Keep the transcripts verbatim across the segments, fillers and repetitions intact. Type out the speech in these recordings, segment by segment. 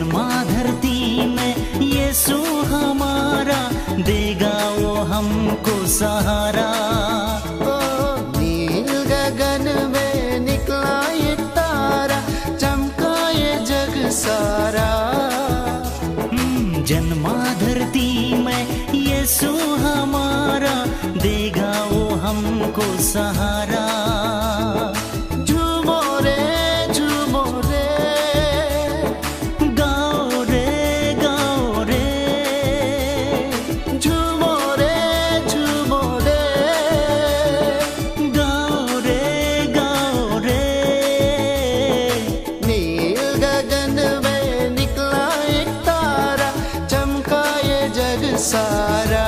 जन्मा धरती में यीशु हमारा, देगा वो हमको सहारा। ओ नील गगन में निकला ये तारा, चमका ये जग सारा। जन्मा धरती में यीशु हमारा, देगा वो हमको सहारा। झूमो रे झूमो रे, गाओ रे गाओ रे, झूमो रे झूमो रे, गाओ रे गाओ रे। नील गगन में निकला एक तारा, चमका ये जग सारा।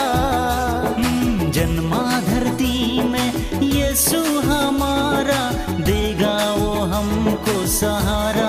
जन्मा धरती में यीशु हमारा, देगा वो हमको सहारा।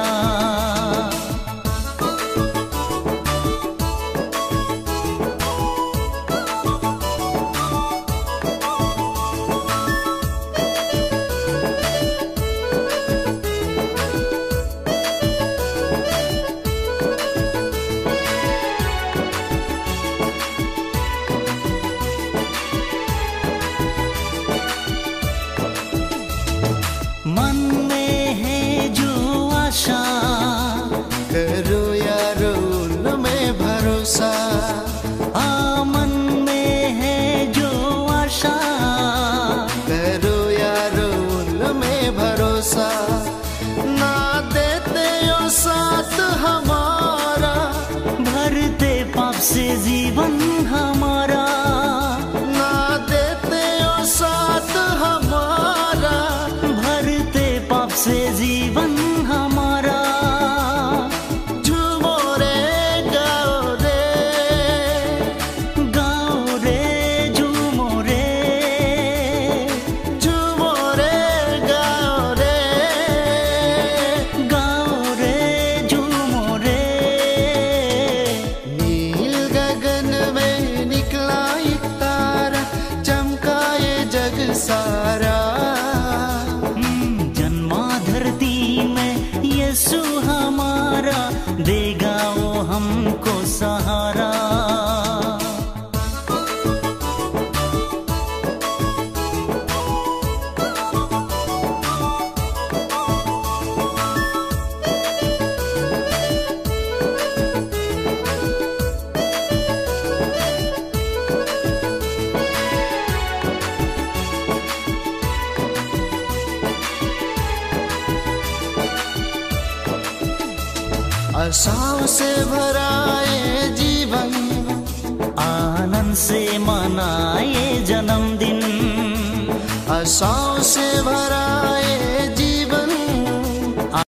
मन में है जो आशा, करो यारो उनमें भरोसा। आ मन में है जो आशा, करो यारो उनमें भरोसा। ना देते हो साथ हमारा, भरते पाप से जीवन हमारा। ना देते हो साथ हमारा, भरते पाप से जीवन हमारा। झूमो रे गाओ रे, गाओ रे झूमो रे, झूमो रे गाओ रे, गाओ रे झूमो रे। नील गगन में निकला एक तारा, चमका ये जग सारा। जन्मा धरती में यीशु हमारा, देगा वो हमको सहारा। आशाओं से भरा ये जीवन, आनंद से मनाए जन्मदिन। आशाओं से भरा ये